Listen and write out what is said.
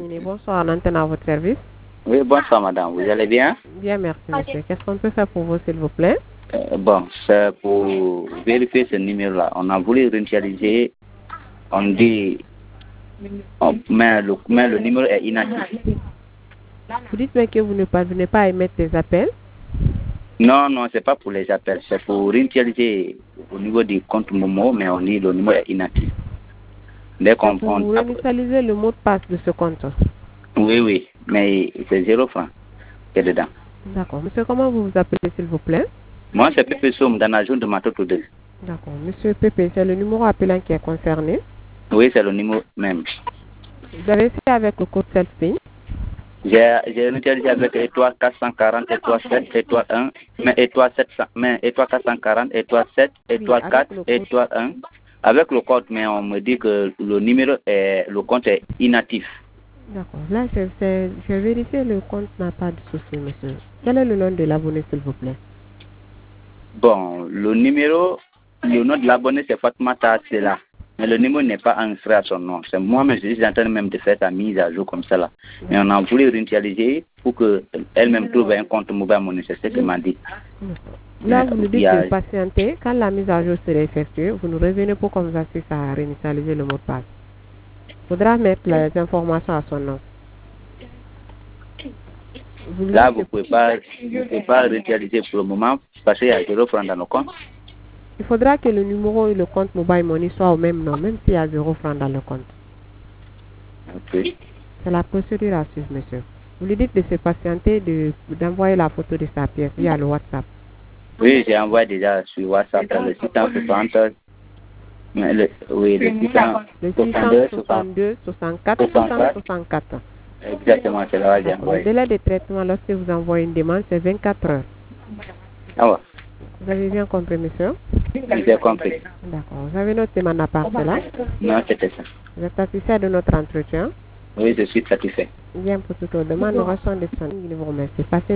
terminé. Bonsoir, en antenne à votre service. Oui, bonsoir madame, vous allez bien? Bien, merci monsieur. Qu'est-ce qu'on peut faire pour vous, s'il vous plaît? Bon, c'est pour vérifier ce numéro-là. On a voulu réinitialiser, on dit, mais le numéro est inactif. Vous dites bien que vous ne parvenez pas à émettre des appels? Non, non, c'est pas pour les appels, c'est pour réinitialiser au niveau du compte Momo, mais on dit le numéro est inactif. Dès qu'on Vous réinitialisez le mot de passe de ce compte? Oui, oui, mais c'est 0 francs qui est dedans. D'accord. Monsieur, comment vous vous appelez, s'il vous plaît? Moi, c'est Pépé Soum dans la zone de Matoto 2. D'accord. Monsieur Pépé, c'est le numéro appelant qui est concerné? Oui, c'est le numéro même. Vous avez fait avec le code self-pay? J'ai réinitialisé avec étoile 440, étoile 7, étoile 1, mais étoile 700, mais étoile 440, étoile 7, étoile 4, étoile 1. Avec le code, mais on me dit que le compte est inactif. D'accord. Là, j'ai vérifié, le compte n'a pas de souci, monsieur. Quel est le nom de l'abonné, s'il vous plaît? Bon, le nom de l'abonné, c'est Fatmata, c'est là. Mais le numéro n'est pas inscrit à son nom. C'est moi-même, je suis en train même de faire sa mise à jour comme ça là. Mais on a voulu réinitialiser pour qu'elle-même trouve un compte mobile money, c'est ce qu'elle m'a dit. Là, vous nous dites de patienter. Quand la mise à jour sera effectuée, vous nous revenez pour qu'on vous assiste à réinitialiser le mot de passe. Il faudra mettre les informations à son nom. Là, vous ne pouvez pas réinitialiser pour le moment parce qu'il y a 0 francs dans le compte. Il faudra que le numéro et le compte mobile money soient au même nom, même s'il y a 0 francs dans le compte. Ok. C'est la procédure à suivre, monsieur. Vous lui dites de se patienter, d'envoyer la photo de sa pièce via le WhatsApp. Oui, j'ai envoyé déjà sur WhatsApp le 660. Le 662 64 664. Exactement, c'est là que j'ai envoyé. Le délai de traitement lorsque vous envoyez une demande, c'est 24 heures. Ah ouais. Vous avez bien compris, monsieur? J'ai compris. D'accord. Vous avez noté ma part cela? Non, c'était ça. Vous êtes satisfait de notre entretien? Oui, je suis satisfait. Bien, pour toute autre demande, nous restons disponibles. Je vous remercie. Passez